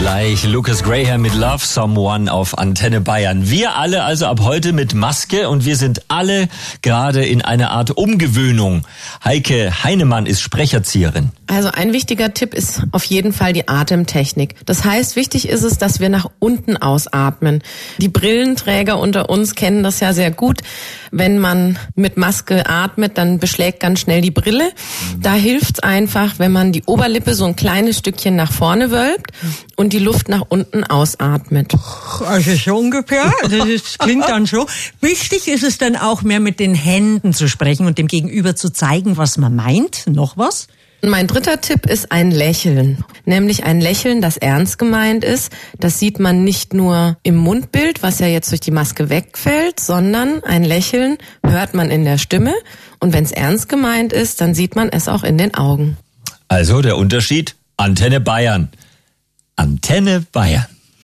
Gleich Lucas Graham mit Love Someone auf Antenne Bayern. Wir alle also ab heute mit Maske und wir sind alle gerade in einer Art Umgewöhnung. Heike Heinemann ist Sprecherzieherin. Also ein wichtiger Tipp ist auf jeden Fall die Atemtechnik. Das heißt, wichtig ist es, dass wir nach unten ausatmen. Die Brillenträger unter uns kennen das ja sehr gut. Wenn man mit Maske atmet, dann beschlägt ganz schnell die Brille. Da hilft es einfach, wenn man die Oberlippe so ein kleines Stückchen nach vorne wölbt und die Luft nach unten ausatmet. Also so ungefähr, das klingt dann so. Wichtig ist es dann auch mehr mit den Händen zu sprechen und dem Gegenüber zu zeigen, was man meint. Noch was? Mein dritter Tipp ist ein Lächeln, nämlich ein Lächeln, das ernst gemeint ist. Das sieht man nicht nur im Mundbild, was ja jetzt durch die Maske wegfällt, sondern ein Lächeln hört man in der Stimme und wenn es ernst gemeint ist, dann sieht man es auch in den Augen. Also der Unterschied, Antenne Bayern. Antenne Bayern.